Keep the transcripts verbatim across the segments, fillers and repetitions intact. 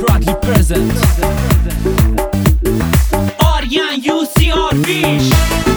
proudly present. Aryan U C R Fish.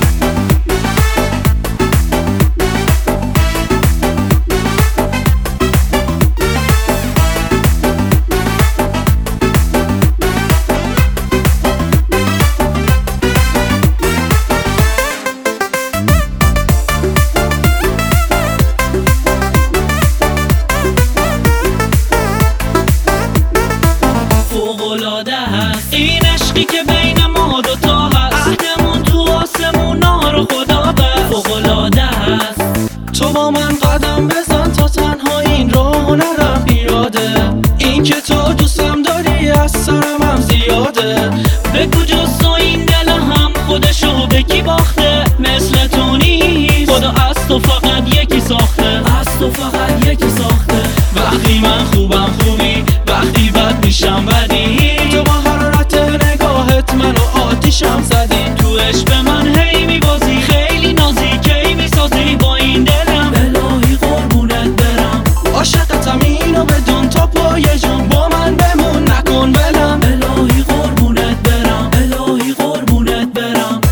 این عشقی که بین ما دوتا هست، عهدمون تو آسمونا رو خدا بست. فوق‌العاده هست. تو با من قدم بزن تا تنها این راهو نرم پیاده. این که تو دوستم داری از سرم هم زیاده. بگو جز تو این دل هم خودشو به کی باخته؟ مثل تو نیست، خدا از تو فقط یکی ساخته. از تو فقط یکی ساخته. وقتی من خوبم خوبی، وقتی بد میشم بدی. تو با حرارت نگاهت منو آتیشم زدی. تو عشق من هی میبازی، خیلی نازی کی میسازی با این دلم. الهی قربونت برم، عاشقتم اینو بدون تا پای جون با من بمون نکن ولم. الهی قربونت برم، الهی قربونت برم.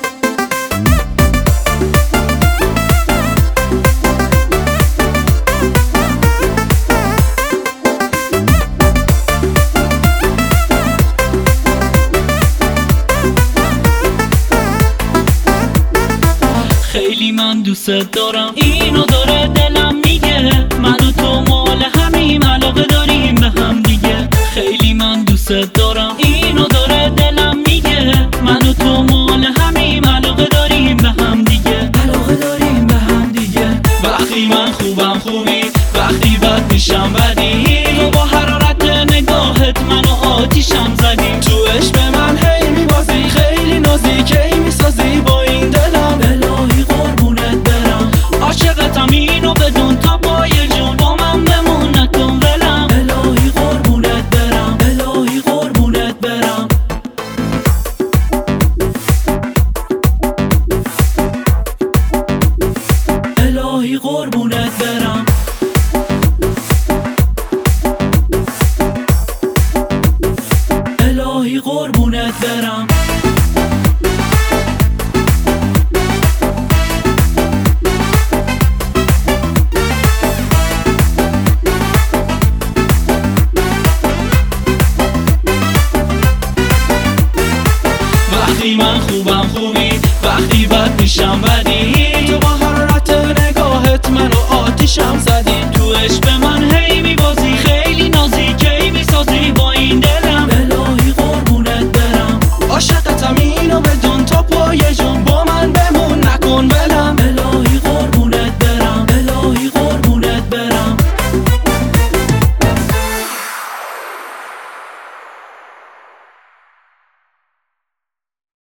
خیلی من دوست دارم، اینو داره دلم میگه. من و تو مال همیم، علاقه داریم به هم دیگه. خیلی من دوست دارم، اینو داره دلم میگه. من و تو مال همیم، علاقه داریم به هم دیگه. علاقه داریم به هم دیگه. وقتی من خوبم خوبی، وقتی بد میشم بدی. تو با حرارت نگاهت منو آتیشم زدی.